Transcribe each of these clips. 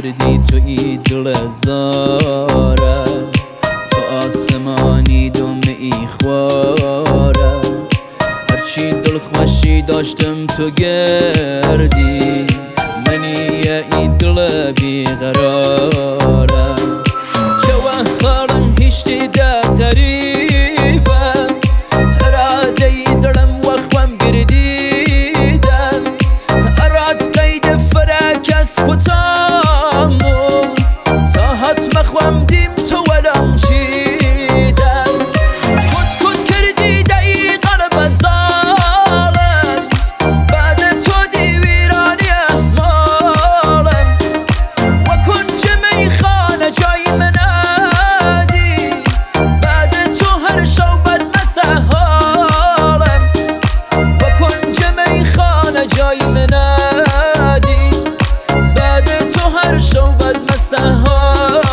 کردی توی دل زاره، تو آسمانی دمه ای خواره، هرچی دل خوشی داشتم تو گردی، منی ای دل بیقراره، جواهرم هیچ دیده قریبه، اراده ای دلم وخوام گردیده، اراد قید فرک از خودمو، تا حتم خوام دیم تو ولم چیده، کد کردی دایی قلب زالم، بعد تو دیویرانی مالم، و کنج میخانه جای منادی، بعد تو هر شو بد مسحالم، و کنج میخانه جای منادی، بعد تو هر شو بد مسحالم،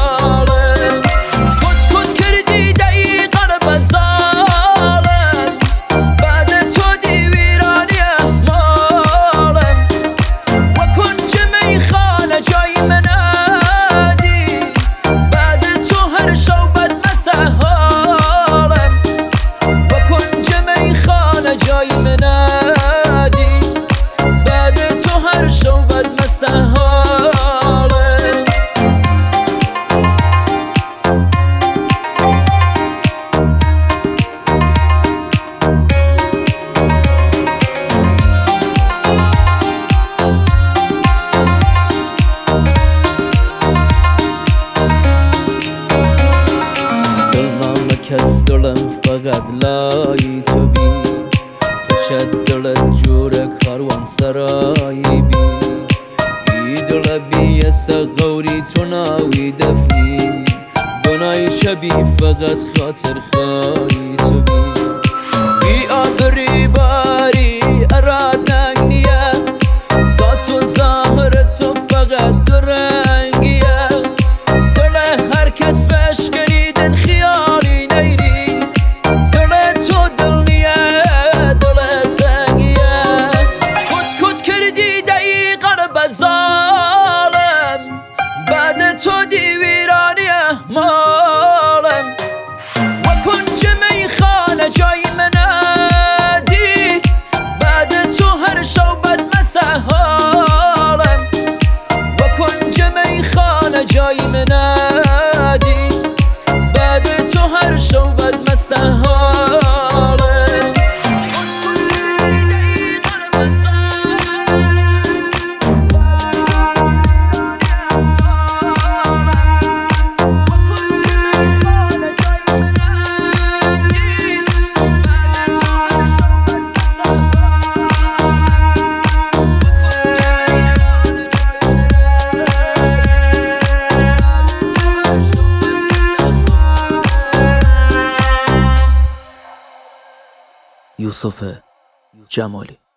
کد کردی دایی قلب زالم، بعد تو دیویرانی مالم، و کنج میخانه جای منادی، بعد تو هر شو بد مسحالم، و کنج میخانه جای منادی، بعد تو هر شو بد مسحالم. کس دلم فقط لای تو بی، تو چه دلت جور کاروان سرایی بی، ای دل بی غوری تو ناوی دفنی، گنای شبی فقط خاطر خواهی تو بی آبری باری اراد نگنیه، ذات و ظاهر تو فقط درنگیه، دل هر کس بهش گریدن خیالی نیری، دل تو دل نیه دل سنگیه، کد کردی دایی قلب زالم، بعد تو دیویرانی مالم، و کنج میخانه جای منادی، بعد تو هر شو بد مسحالم، و کنج میخانه جای منادی، بعد تو هر شو بد مسحالم. یوسف جمالی